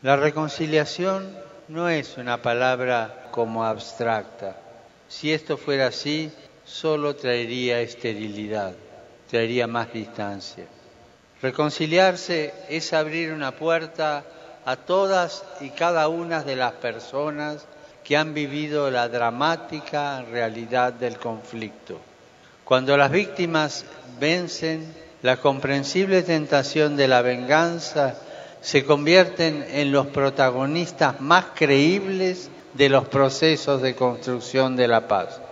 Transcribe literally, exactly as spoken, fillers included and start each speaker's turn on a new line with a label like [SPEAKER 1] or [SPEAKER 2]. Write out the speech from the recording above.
[SPEAKER 1] La reconciliación no es una palabra como abstracta. Si esto fuera así, solo traería esterilidad, traería más distancia. Reconciliarse es abrir una puerta a todas y cada una de las personas que han vivido la dramática realidad del conflicto. Cuando las víctimas vencen la comprensible tentación de la venganza, se convierten en los protagonistas más creíbles de los procesos de construcción de la paz.